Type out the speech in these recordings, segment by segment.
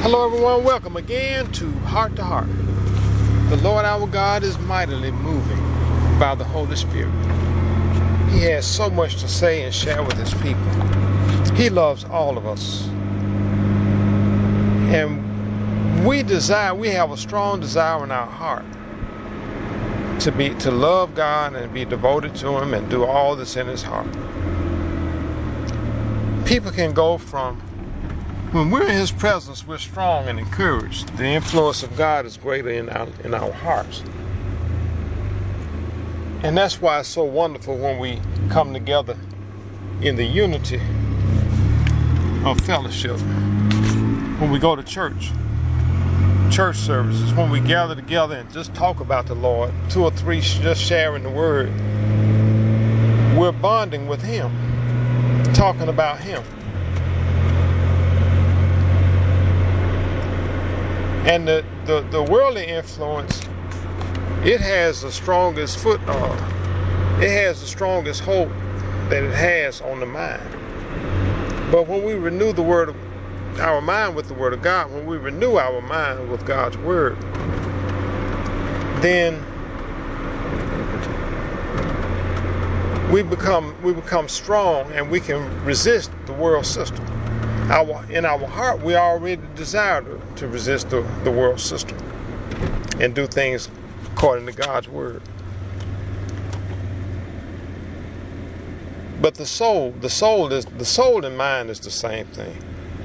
Hello everyone, welcome again to Heart to Heart. The Lord our God is mightily moving by the Holy Spirit. He has so much to say and share with his people. He loves all of us. And we have a strong desire in our heart to love God and be devoted to him and do all that's in his heart. People can go from, when we're in his presence, we're strong and encouraged. The influence of God is greater in our hearts. And that's why it's so wonderful when we come together in the unity of fellowship. When we go to church services, when we gather together and just talk about the Lord, 2 or 3 just sharing the word, we're bonding with him, talking about him. And the worldly influence, it has the strongest it has the strongest hold that it has on the mind. But when we renew our mind with the Word of God, when we renew our mind with God's Word, then we become strong and we can resist the world system. In our heart, we already desire to resist the world system and do things according to God's word. But the soul and mind is the same thing.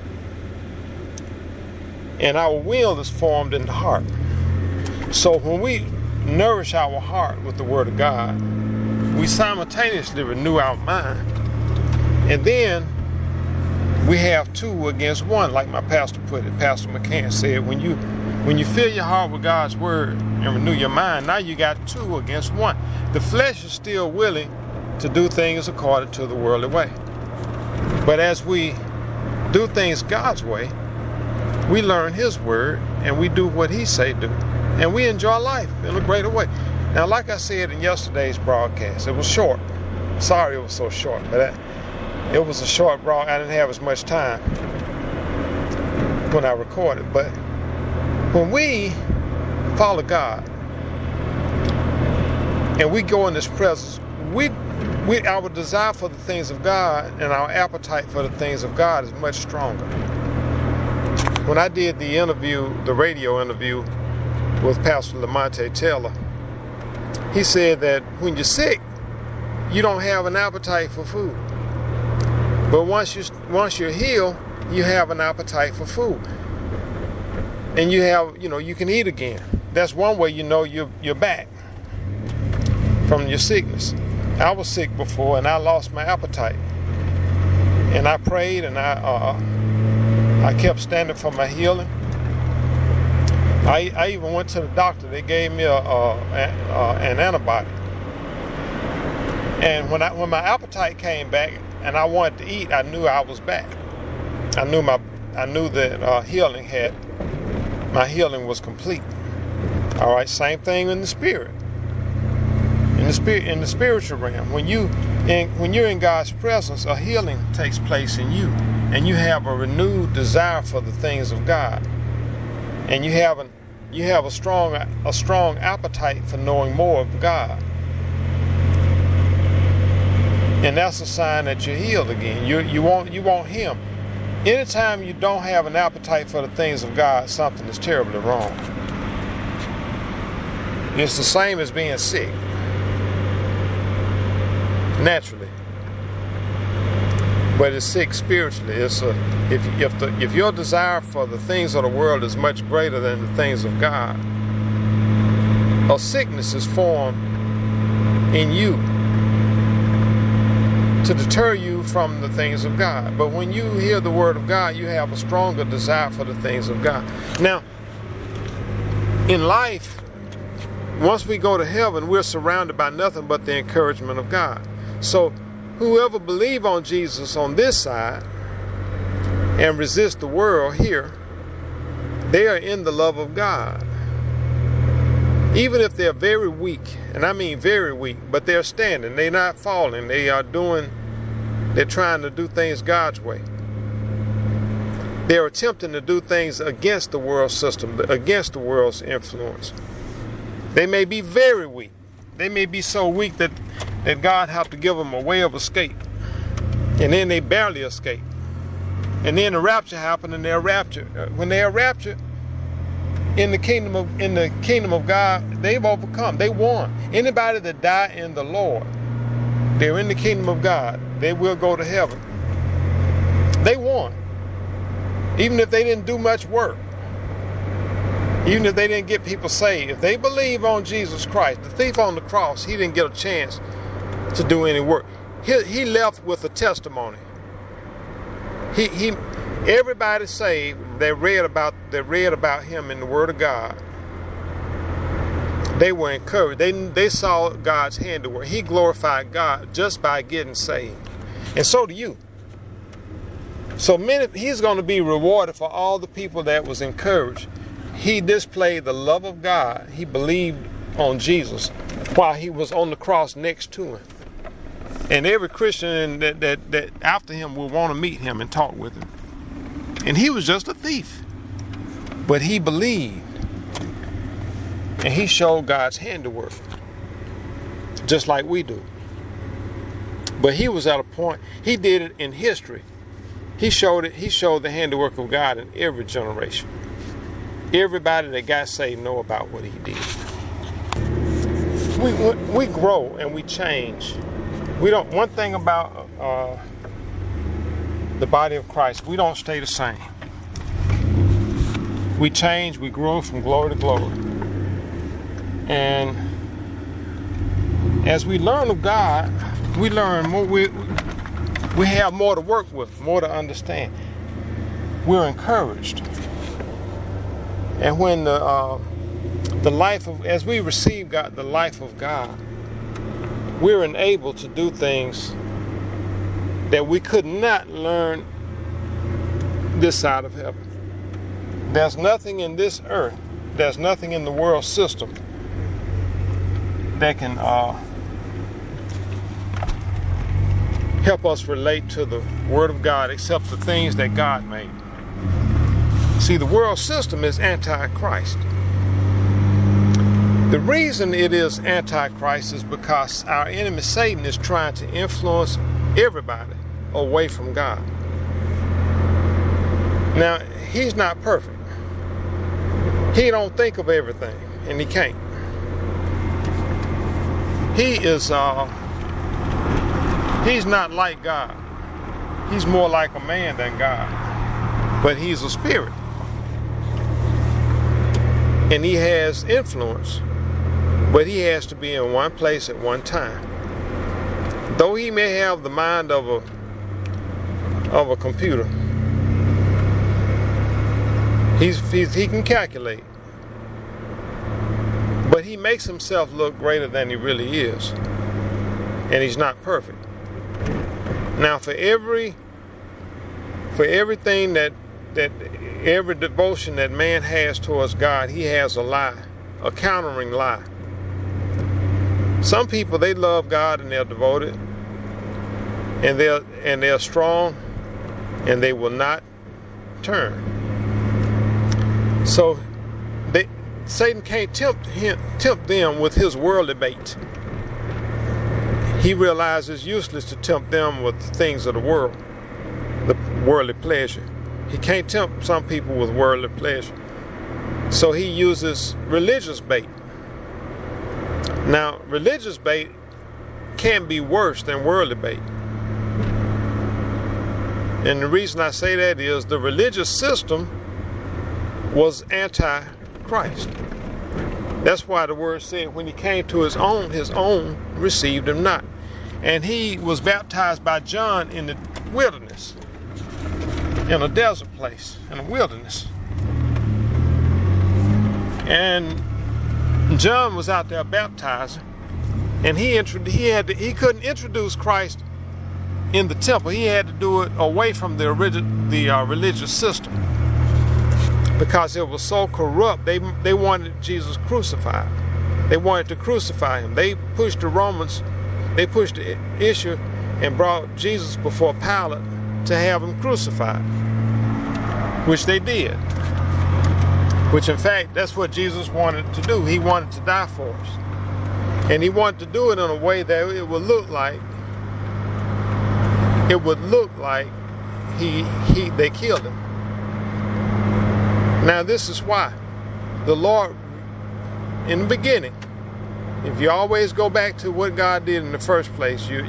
And our will is formed in the heart. So when we nourish our heart with the word of God, we simultaneously renew our mind. And then we have 2 against 1, like my pastor put it. Pastor McCann said, when you fill your heart with God's word and renew your mind, now you got 2 against 1. The flesh is still willing to do things according to the worldly way. But as we do things God's way, we learn his word and we do what he say do. And we enjoy life in a greater way. Now, like I said in yesterday's broadcast, it was short. Sorry it was so short, but it was a short broadcast. I didn't have as much time when I recorded. But when we follow God and we go in his presence, our desire for the things of God and our appetite for the things of God is much stronger. When I did the radio interview with Pastor Lamonte Taylor, he said that when you're sick, you don't have an appetite for food. But once you're healed, you have an appetite for food. And you can eat again. That's one way you know you're back from your sickness. I was sick before and I lost my appetite. And I prayed and I kept standing for my healing. I even went to the doctor. They gave me an antibiotic. And when my appetite came back and I wanted to eat, I knew I was back. I knew that my healing was complete. All right, same thing in the spirit. In the spiritual realm, when you're in God's presence, a healing takes place in you, and you have a renewed desire for the things of God, and you have a strong appetite for knowing more of God. And that's a sign that you're healed again. You want him. Anytime you don't have an appetite for the things of God, something is terribly wrong. It's the same as being sick. Naturally. But it's sick spiritually. If your desire for the things of the world is much greater than the things of God, a sickness is formed in you to deter you from the things of God. But when you hear the word of God, you have a stronger desire for the things of God. Now, in life, once we go to heaven, we're surrounded by nothing but the encouragement of God. So whoever believe on Jesus on this side and resist the world here, they are in the love of God. Even if they're very weak, and I mean very weak, but they're standing, they're not falling, they're trying to do things God's way. They're attempting to do things against the world system, against the world's influence. They may be very weak. They may be so weak that God have to give them a way of escape. And then they barely escape. And then the rapture happened, and they're raptured. When they are raptured in the kingdom of God, they've overcome. They won. Anybody that die in the Lord, they're in the kingdom of God. They will go to heaven. They won. Even if they didn't do much work. Even if they didn't get people saved. If they believe on Jesus Christ, the thief on the cross, he didn't get a chance to do any work. He left with a testimony. Everybody saved, they read about him in the Word of God. They were encouraged. They saw God's handiwork. He glorified God just by getting saved. And so do you. So he's going to be rewarded for all the people that was encouraged. He displayed the love of God. He believed on Jesus while he was on the cross next to him. And every Christian that after him will want to meet him and talk with him. And he was just a thief. But he believed. And he showed God's handiwork. Just like we do. But he was at a point, he did it in history. He showed the handiwork of God in every generation. Everybody that got saved know about what he did. We grow and we change. One thing about the body of Christ, we don't stay the same. We change, we grow from glory to glory. And as we learn of God, we learn more. We have more to work with, more to understand. We're encouraged. And when as we receive God, the life of God, we're enabled to do things that we could not learn this side of heaven. There's nothing in this earth, there's nothing in the world system that can help us relate to the Word of God except the things that God made. See, the world system is anti-Christ. The reason it is anti-Christ is because our enemy Satan is trying to influence everybody away from God. Now, he's not perfect. He don't think of everything, and he can't. He's not like God. He's more like a man than God. But he's a spirit. And he has influence. But he has to be in one place at one time. Though he may have the mind of a computer, he can calculate. But he makes himself look greater than he really is. And he's not perfect. Now, for everything that every devotion that man has towards God, he has a lie, a countering lie. Some people, they love God and they're devoted, and they're strong, and they will not turn. So Satan can't tempt them with his worldly bait. He realizes it's useless to tempt them with the things of the world, the worldly pleasure. He can't tempt some people with worldly pleasure. So he uses religious bait. Now, religious bait can be worse than worldly bait. And the reason I say that is the religious system was anti-Christ. That's why the word said when he came to his own received him not. And he was baptized by John in the wilderness, in a desert place, in a wilderness. And John was out there baptizing, and he couldn't introduce Christ in the temple. He had to do it away from the religious system, because it was so corrupt. They wanted Jesus crucified. They wanted to crucify him. They pushed the Romans. They pushed the issue and brought Jesus before Pilate to have him crucified. which they did. Which in fact, that's what Jesus wanted to do. He wanted to die for us. And he wanted to do it in a way that it would look like they killed him. Now this is why the Lord, in the beginning, if you always go back to what God did in the first place, you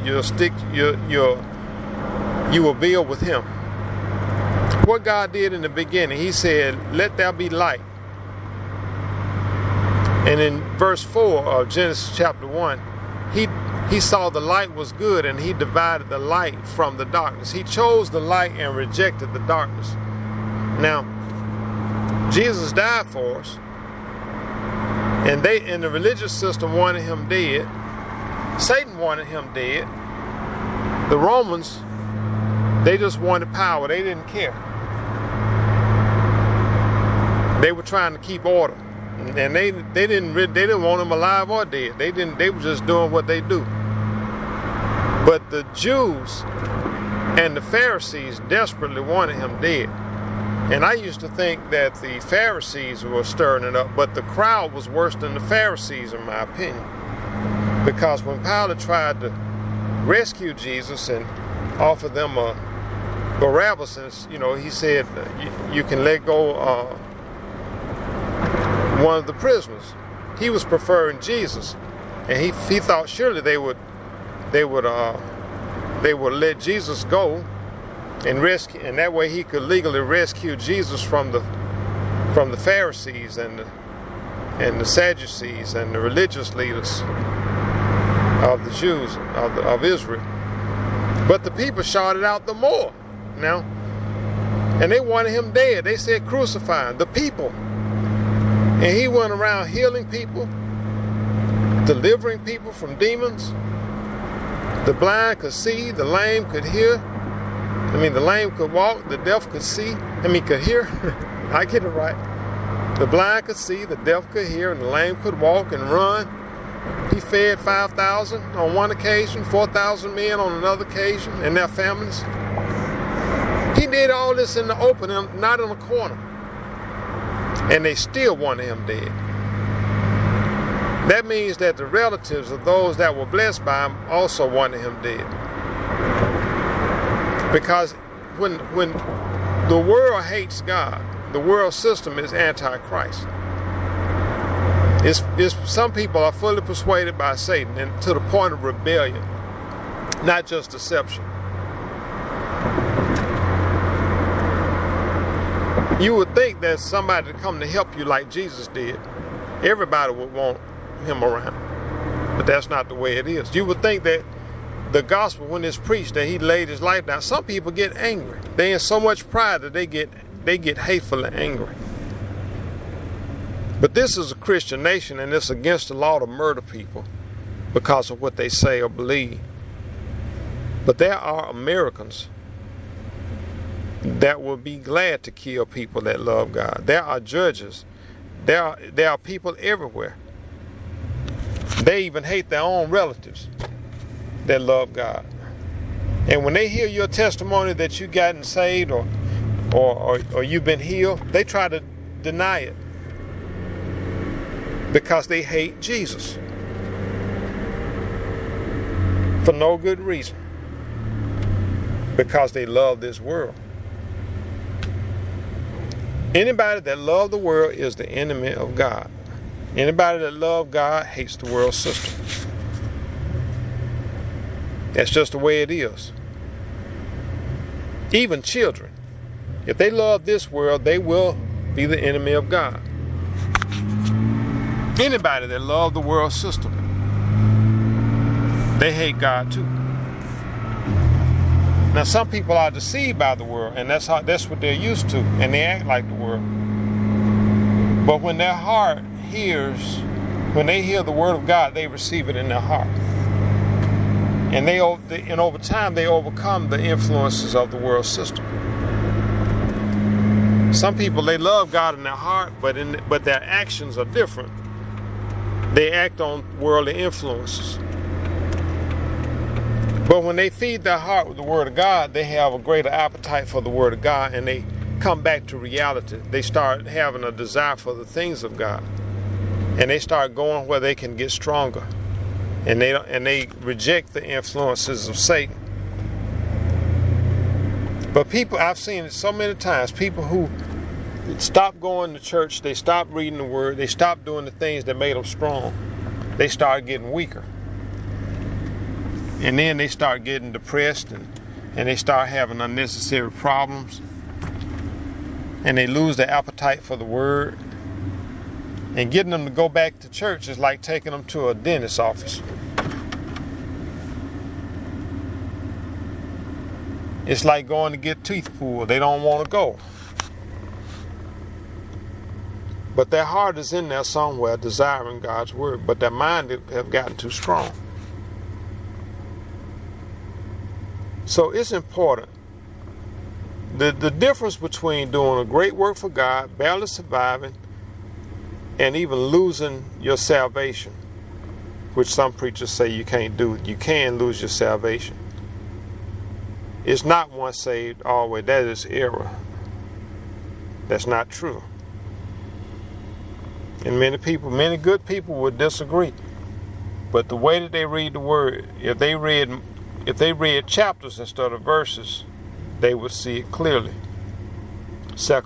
will build with him. What God did in the beginning, he said, "Let there be light." And in verse 4 of Genesis chapter 1, he saw the light was good, and he divided the light from the darkness. He chose the light and rejected the darkness. Now, Jesus died for us, and they in the religious system wanted him dead. Satan wanted him dead. The Romans, they just wanted power. They didn't care. They were trying to keep order. And they didn't want him alive or dead. They were just doing what they do. But the Jews and the Pharisees desperately wanted him dead. And I used to think that the Pharisees were stirring it up, but the crowd was worse than the Pharisees, in my opinion. Because when Pilate tried to rescue Jesus and offer them a Barabbas, he said, you can let go one of the prisoners. He was preferring Jesus, and he thought surely they would let Jesus go and rescue, and that way he could legally rescue Jesus from the Pharisees and the Sadducees and the religious leaders of the Jews of Israel. But the people shouted out the more now, and they wanted him dead. They said, "Crucify him." The people. And he went around healing people, delivering people from demons. The blind could see, the lame could hear. The lame could walk, the deaf could see. Could hear. I get it right. The blind could see, the deaf could hear, and the lame could walk and run. He fed 5,000 on one occasion, 4,000 men on another occasion, and their families. He did all this in the open, not in a corner. And they still wanted him dead. That means that the relatives of those that were blessed by him also wanted him dead. Because when the world hates God, the world system is anti-Christ. Some people are fully persuaded by Satan, and to the point of rebellion, not just deception. You would think that somebody to come to help you like Jesus did, everybody would want him around. But that's not the way it is. You would think that the gospel, when it's preached, that he laid his life down. Some people get angry. They're in so much pride that they get hateful and angry. But this is a Christian nation, and it's against the law to murder people because of what they say or believe. But there are Americans that will be glad to kill people that love God. There are judges. There are people everywhere. They even hate their own relatives that love God. And when they hear your testimony that you've gotten saved or you've been healed, they try to deny it because they hate Jesus for no good reason, because they love this world. Anybody that loves the world is the enemy of God. Anybody that loves God hates the world system. That's just the way it is. Even children, if they love this world, they will be the enemy of God. Anybody that loves the world system, they hate God too. Now, some people are deceived by the world, and that's what they're used to, and they act like the world. But when their heart when they hear the word of God, they receive it in their heart. And over time, they overcome the influences of the world system. Some people, they love God in their heart, but their actions are different. They act on worldly influences. But when they feed their heart with the word of God, they have a greater appetite for the word of God, and come back to reality. They start having a desire for the things of God. And they start going where they can get stronger. And they reject the influences of Satan. But people, I've seen it so many times, people who stop going to church, they stop reading the word, they stop doing the things that made them strong, they start getting weaker. And then they start getting depressed and they start having unnecessary problems. And they lose their appetite for the word. And getting them to go back to church is like taking them to a dentist's office. It's like going to get teeth pulled. They don't want to go. But their heart is in there somewhere desiring God's word. But their mind have gotten too strong. So it's important. The difference between doing a great work for God, barely surviving, and even losing your salvation, which some preachers say you can't do. You can lose your salvation. It's not once saved, always. That is error. That's not true. And many good people would disagree. But the way that they read the word, if they read chapters instead of verses, they would see it clearly. 2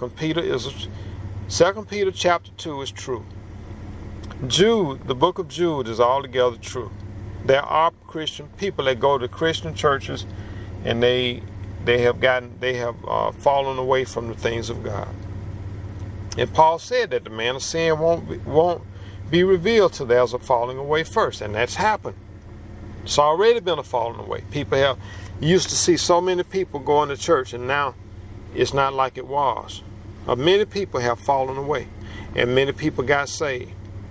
Peter chapter 2 is true. Jude, the book of Jude, is altogether true. There are Christian people that go to Christian churches and they have fallen away from the things of God. And Paul said that the man of sin won't be revealed till there's a falling away first, and that's happened. It's already been a falling away. You used to see so many people going to church, and now it's not like it was. Many people have fallen away, and many people got saved.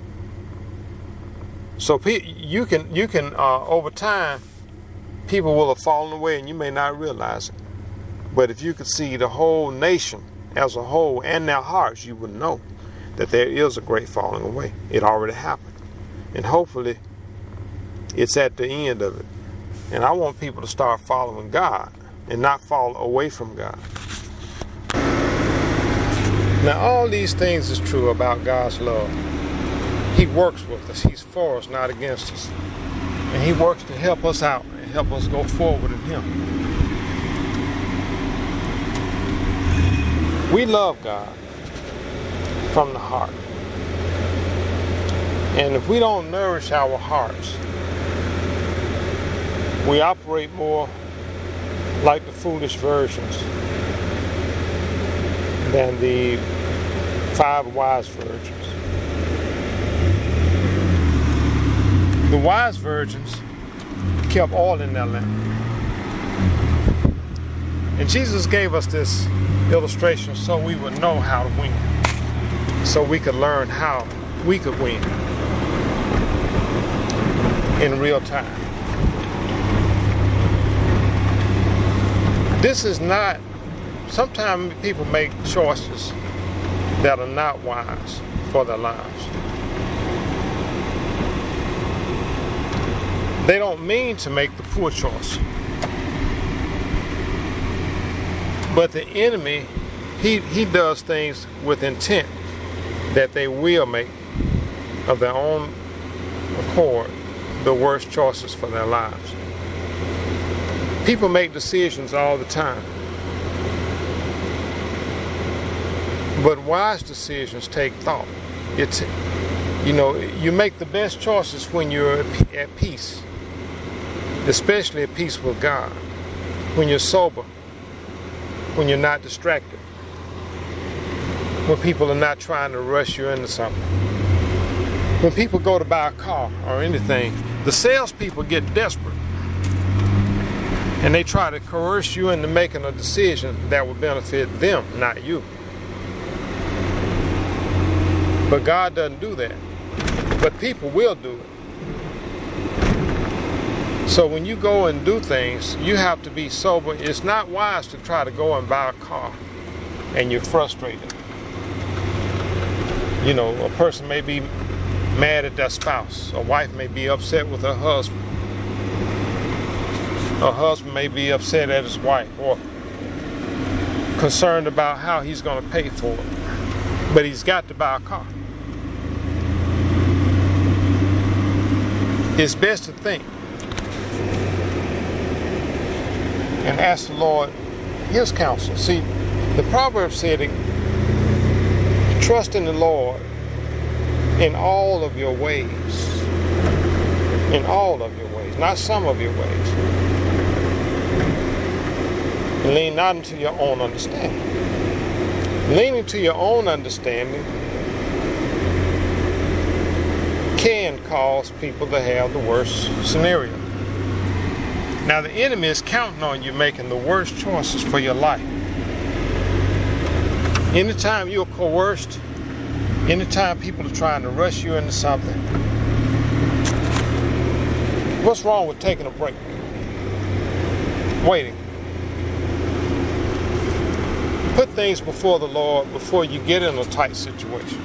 So you can over time, people will have fallen away, and you may not realize it. But if you could see the whole nation as a whole and their hearts, you would know that there is a great falling away. It already happened, and hopefully it's at the end of it. And I want people to start following God and not fall away from God. Now, all these things is true about God's love. He works with us. He's for us, not against us. And He works to help us out and help us go forward in Him. We love God from the heart. And if we don't nourish our hearts, we operate more like the foolish virgins than the 5 wise virgins. The wise virgins kept oil in their lamp. And Jesus gave us this illustration so we would know how to win. So we could learn how we could win in real time. This is not, sometimes people make choices that are not wise for their lives. They don't mean to make the poor choice. But the enemy, he does things with intent that they will make of their own accord the worst choices for their lives. People make decisions all the time. But wise decisions take thought. You make the best choices when you're at peace, especially at peace with God, when you're sober, when you're not distracted, when people are not trying to rush you into something. When people go to buy a car or anything, the salespeople get desperate. And they try to coerce you into making a decision that will benefit them, not you. But God doesn't do that. But people will do it. So when you go and do things, you have to be sober. It's not wise to try to go and buy a car and you're frustrated. A person may be mad at their spouse. A wife may be upset with her husband. A husband may be upset at his wife, or concerned about how he's going to pay for it. But he's got to buy a car. It's best to think and ask the Lord his counsel. See, the Proverbs said, trust in the Lord in all of your ways. In all of your ways, not some of your ways. And lean not into your own understanding. Leaning to your own understanding can cause people to have the worst scenario. Now, the enemy is counting on you making the worst choices for your life. Anytime you're coerced, anytime people are trying to rush you into something, what's wrong with taking a break? Waiting. Put things before the Lord before you get in a tight situation.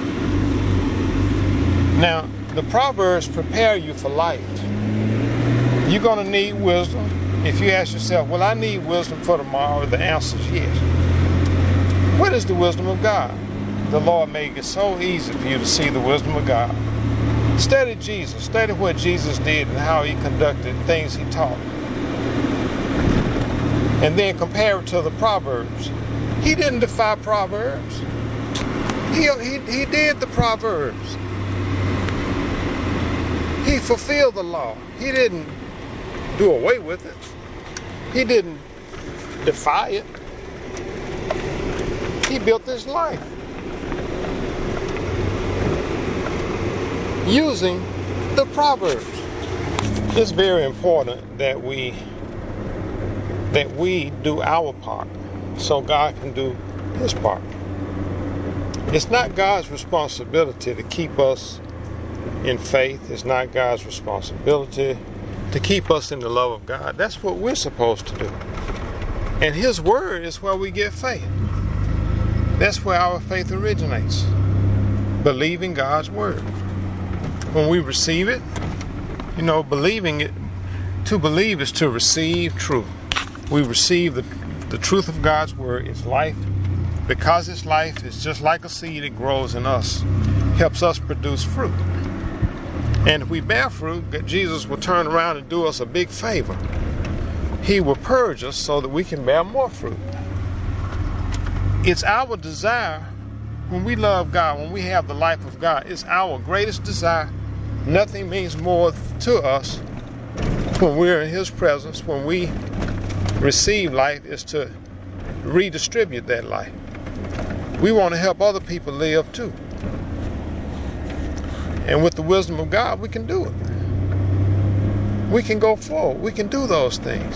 Now, the Proverbs prepare you for life. You're going to need wisdom. If you ask yourself, well, I need wisdom for tomorrow, the answer is yes. What is the wisdom of God? The Lord made it so easy for you to see the wisdom of God. Study Jesus. Study what Jesus did and how he conducted things he taught. And then compare it to the Proverbs. He didn't defy Proverbs. He did the Proverbs. He fulfilled the law. He didn't do away with it. He didn't defy it. He built his life using the Proverbs. It's very important that we do our part so God can do his part. It's not God's responsibility to keep us in faith. It's not God's responsibility to keep us in the love of God. That's what we're supposed to do. And his word is where we get faith. That's where our faith originates. Believing God's word. When we receive it, believing it, to believe is to receive truth. We receive the truth of God's word. It's life. Because it's life, it's just like a seed. It grows in us. Helps us produce fruit. And if we bear fruit, Jesus will turn around and do us a big favor. He will purge us so that we can bear more fruit. It's our desire, when we love God, when we have the life of God, it's our greatest desire. Nothing means more to us when we're in his presence, when we receive life, is to redistribute that life. We want to help other people live too. And with the wisdom of God, we can do it. We can go forward. We can do those things.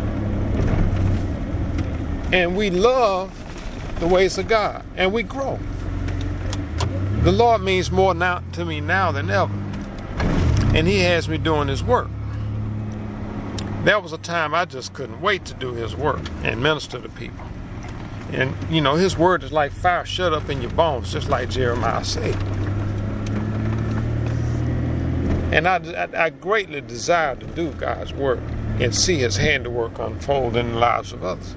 And we love the ways of God. And we grow. The Lord means more now to me now than ever. And he has me doing his work. There was a time I just couldn't wait to do his work and minister to people. And, his word is like fire shut up in your bones, just like Jeremiah said. And I greatly desire to do God's work and see his handiwork unfold in the lives of others.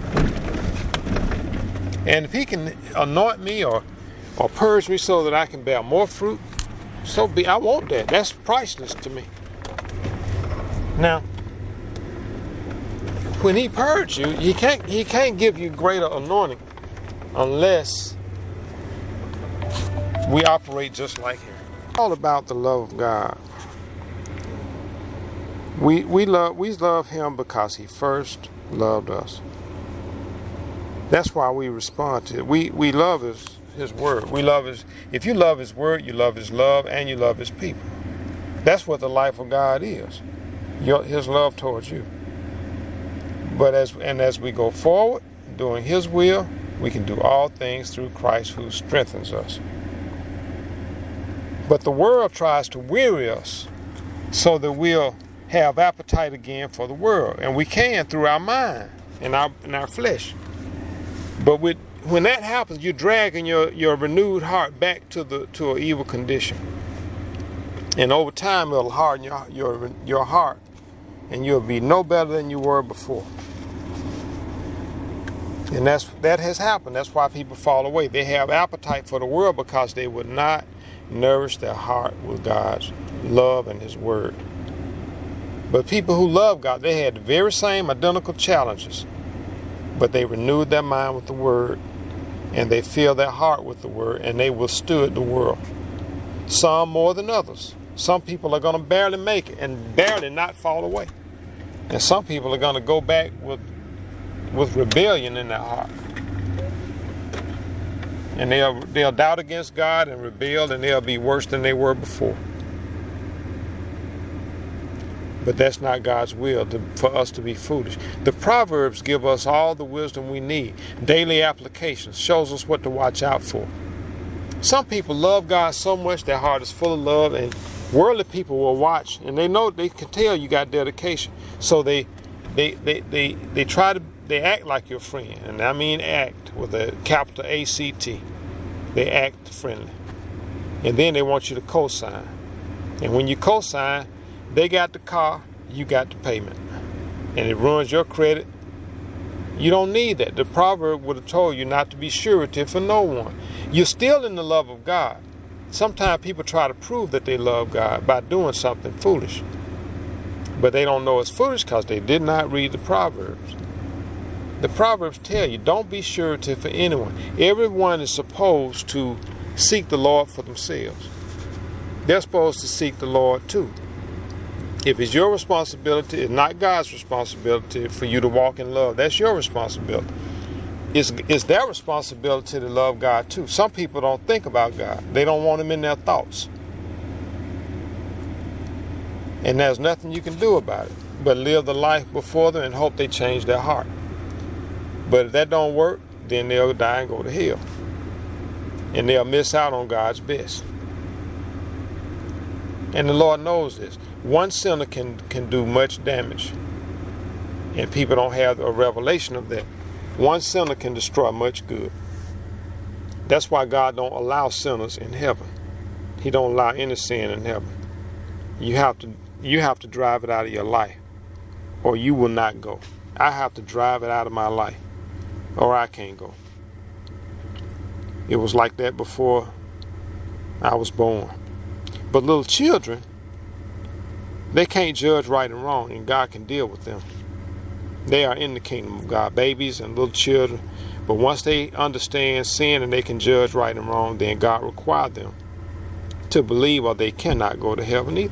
And if he can anoint me or purge me so that I can bear more fruit, so be. I want that. That's priceless to me. Now, when he purges you, he can't give you greater anointing unless we operate just like him. All about the love of God. We love him because he first loved us. That's why we respond to it. We love his word. We love his. If you love his word, you love his love, and you love his people. That's what the life of God is. His love towards you. But as we go forward, doing his will, we can do all things through Christ who strengthens us. But the world tries to weary us so that we'll have appetite again for the world. And we can through our mind and our flesh. But when that happens, you're dragging your renewed heart back to an evil condition. And over time, it'll harden your heart. And you'll be no better than you were before. And that has happened. That's why people fall away. They have appetite for the world because they would not nourish their heart with God's love and His Word. But people who love God, they had the very same identical challenges, but they renewed their mind with the Word, and they filled their heart with the Word, and they withstood the world. Some more than others. Some people are going to barely make it and barely not fall away. And some people are going to go back with rebellion in their heart. And they'll doubt against God and rebel, and they'll be worse than they were before. But that's not God's will for us to be foolish. The Proverbs give us all the wisdom we need. Daily applications shows us what to watch out for. Some people love God so much their heart is full of love, and worldly people will watch, and they can tell you got dedication. So they act like your friend, and I mean act with a capital ACT. They act friendly, and then they want you to co-sign. And when you co-sign, they got the car, you got the payment, and it ruins your credit. You don't need that. The proverb would have told you not to be surety for no one. You're still in the love of God. Sometimes people try to prove that they love God by doing something foolish, but they don't know it's foolish because they did not read the Proverbs. The Proverbs tell you, don't be surety for anyone. Everyone is supposed to seek the Lord for themselves. They're supposed to seek the Lord too. If it's your responsibility, it's not God's responsibility for you to walk in love. That's your responsibility. It's their responsibility to love God too. Some people don't think about God. They don't want Him in their thoughts. And there's nothing you can do about it but live the life before them and hope they change their heart. But if that don't work, then they'll die and go to hell. And they'll miss out on God's best. And the Lord knows this. One sinner can do much damage. And people don't have a revelation of that. One sinner can destroy much good. That's why God don't allow sinners in heaven. He don't allow any sin in heaven. You have to drive it out of your life, or you will not go. I have to drive it out of my life, or I can't go. It was like that before I was born. But little children, they can't judge right and wrong, and God can deal with them. They are in the kingdom of God, babies and little children. But once they understand sin and they can judge right and wrong, then God requires them to believe, or they cannot go to heaven either.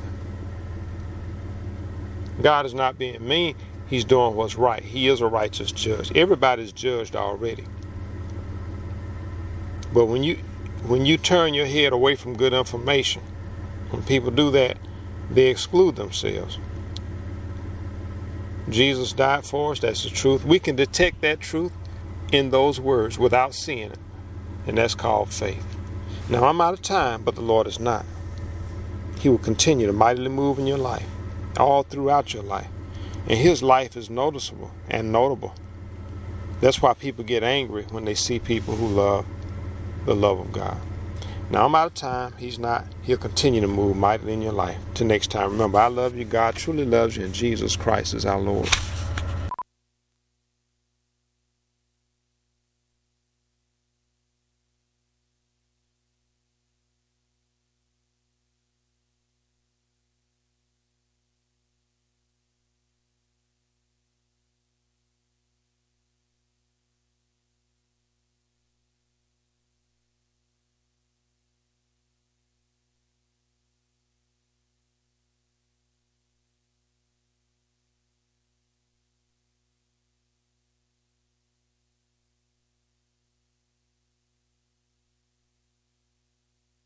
God is not being mean. He's doing what's right. He is a righteous judge. Everybody's judged already. But when you turn your head away from good information, when people do that, they exclude themselves. Jesus died for us. That's the truth. We can detect that truth in those words without seeing it. And that's called faith. Now, I'm out of time, but the Lord is not. He will continue to mightily move in your life, all throughout your life. And His life is noticeable and notable. That's why people get angry when they see people who love the love of God. Now, I'm out of time. He's not. He'll continue to move mightily in your life. Till next time, remember, I love you. God truly loves you, and Jesus Christ is our Lord.